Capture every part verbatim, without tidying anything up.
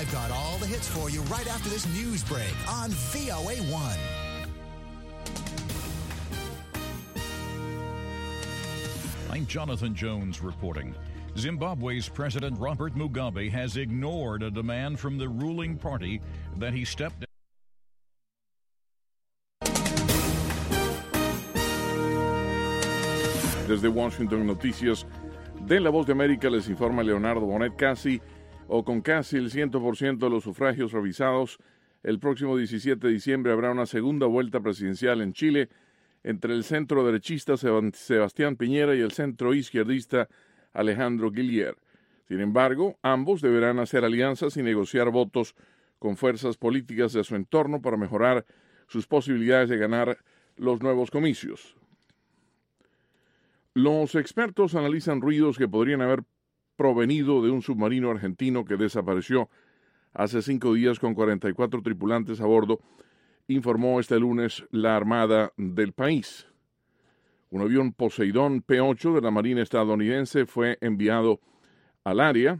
I've got all the hits for you right after this news break on V O A one. I'm Jonathan Jones reporting. Zimbabwe's President Robert Mugabe has ignored a demand from the ruling party that he step down. Desde Washington, noticias de La Voz de América, les informa Leonardo Bonet. Casi o con casi el cien por ciento de los sufragios revisados, el próximo diecisiete de diciembre habrá una segunda vuelta presidencial en Chile entre el centro derechista Sebastián Piñera y el centro izquierdista Alejandro Guillier. Sin embargo, ambos deberán hacer alianzas y negociar votos con fuerzas políticas de su entorno para mejorar sus posibilidades de ganar los nuevos comicios. Los expertos analizan ruidos que podrían haber provenido de un submarino argentino que desapareció hace cinco días con cuarenta y cuatro tripulantes a bordo, informó este lunes la Armada del país. Un avión Poseidón P ocho de la Marina estadounidense fue enviado al área,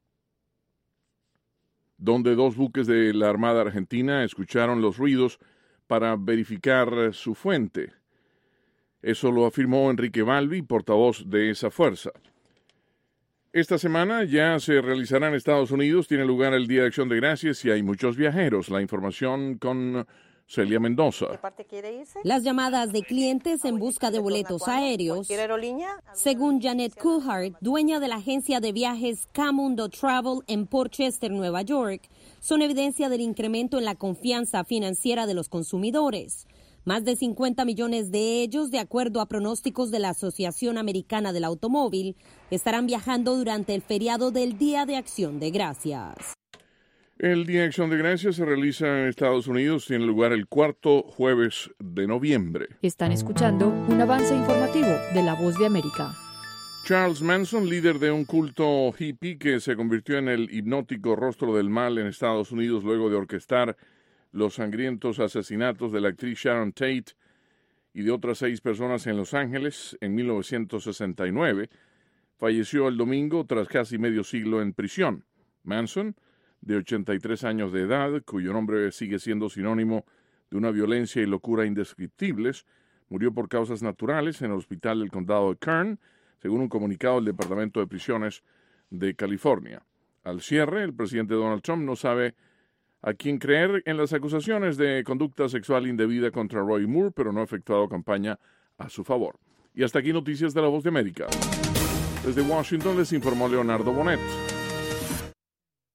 donde dos buques de la Armada Argentina escucharon los ruidos para verificar su fuente. Eso lo afirmó Enrique Balbi, portavoz de esa fuerza. Esta semana ya se realizará en Estados Unidos, tiene lugar el Día de Acción de Gracias y hay muchos viajeros. La información con Celia Mendoza. Las llamadas de clientes en busca de boletos aéreos, según Janet Coulthard, dueña de la agencia de viajes Camundo Travel en Port Chester, Nueva York, son evidencia del incremento en la confianza financiera de los consumidores. Más de cincuenta millones de ellos, de acuerdo a pronósticos de la Asociación Americana del Automóvil, estarán viajando durante el feriado del Día de Acción de Gracias. El Día de Acción de Gracias se realiza en Estados Unidos, tiene lugar el cuarto jueves de noviembre. Están escuchando un avance informativo de La Voz de América. Charles Manson, líder de un culto hippie que se convirtió en el hipnótico rostro del mal en Estados Unidos luego de orquestar los sangrientos asesinatos de la actriz Sharon Tate y de otras seis personas en Los Ángeles en mil novecientos sesenta y nueve, falleció el domingo tras casi medio siglo en prisión. Manson, de ochenta y tres años de edad, cuyo nombre sigue siendo sinónimo de una violencia y locura indescriptibles, murió por causas naturales en el hospital del condado de Kern, según un comunicado del Departamento de Prisiones de California. Al cierre, el presidente Donald Trump no sabe a quién creer en las acusaciones de conducta sexual indebida contra Roy Moore, pero no ha efectuado campaña a su favor. Y hasta aquí noticias de La Voz de América. Desde Washington les informó Leonardo Bonet.